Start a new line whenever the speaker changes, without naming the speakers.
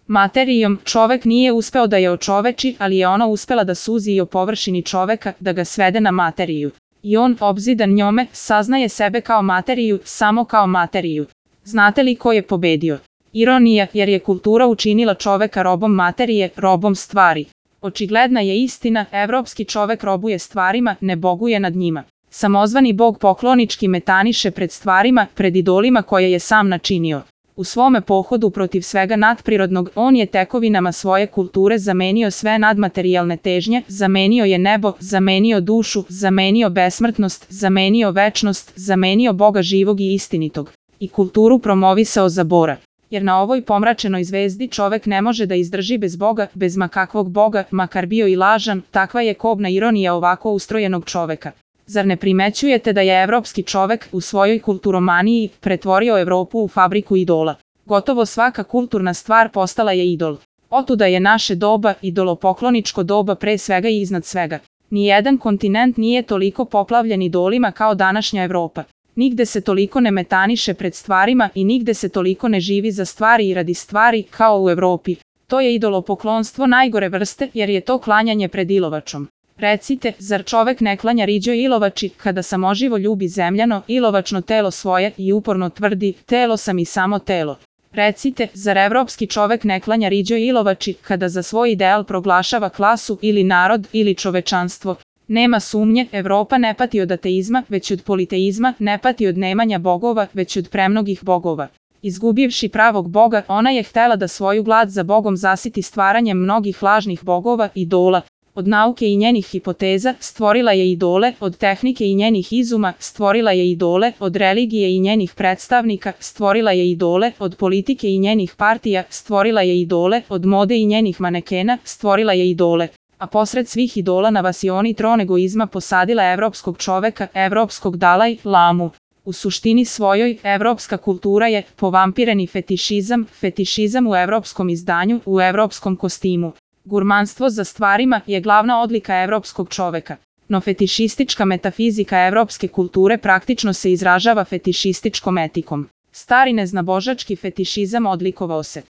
Materijom čovek nije uspeo da je očoveči, ali je ona uspela da suzi i o površini čoveka, da ga svede na materiju. I on, obzidan njome, saznaje sebe kao materiju, samo kao materiju. Znate li ko je pobedio? Ironija, jer je kultura učinila čoveka robom materije, robom stvari. Očigledna je istina, evropski čovek robuje stvarima, ne boguje nad njima. Samozvani bog poklonički metaniše pred stvarima, pred idolima koje je sam načinio. U svome pohodu protiv svega nadprirodnog, on je tekovinama svoje kulture zamenio sve nadmaterijalne težnje, zamenio je nebo, zamenio dušu, zamenio besmrtnost, zamenio večnost, zamenio Boga živog i istinitog. I kulturu promovisao za Bora. Jer na ovoj pomračenoj zvezdi čovek ne može da izdrži bez Boga, bez makakvog Boga, makar bio i lažan, takva je kobna ironija ovako ustrojenog čoveka. Zar ne primećujete da je evropski čovek u svojoj kulturomaniji pretvorio Evropu u fabriku idola? Gotovo svaka kulturna stvar postala je idol. Otuda je naše doba, idolopokloničko doba pre svega i iznad svega. Nijedan kontinent nije toliko poplavljen idolima kao današnja Evropa. Nigde se toliko ne metaniše pred stvarima i nigde se toliko ne živi za stvari i radi stvari kao u Evropi. To je idolopoklonstvo najgore vrste jer je to klanjanje pred ilovačom. Recite, zar čovek ne klanja riđoj ilovači kada samoživo ljubi zemljano, ilovačno telo svoje i uporno tvrdi, telo sam i samo telo? Recite, zar evropski čovek ne klanja riđoj ilovači kada za svoj ideal proglašava klasu ili narod ili čovečanstvo? Nema sumnje, Evropa ne pati od ateizma, već od politeizma, ne pati od nemanja bogova, već od premnogih bogova. Izgubivši pravog Boga, ona je htela da svoju glad za Bogom zasiti stvaranjem mnogih lažnih bogova, idola. Od nauke i njenih hipoteza stvorila je idole, od tehnike i njenih izuma stvorila je idole, od religije i njenih predstavnika stvorila je idole, od politike i njenih partija stvorila je idole, od mode i njenih manekena stvorila je idole. A posred svih idola na vasioni tron egoizma posadila evropskog čoveka, evropskog Dalaj Lamu. U suštini svojoj, evropska kultura je povampireni fetišizam, fetišizam u evropskom izdanju, u evropskom kostimu. Gurmanstvo za stvarima je glavna odlika evropskog čoveka. No fetišistička metafizika evropske kulture praktično se izražava fetišističkom etikom. Stari neznabožački fetišizam odlikovao se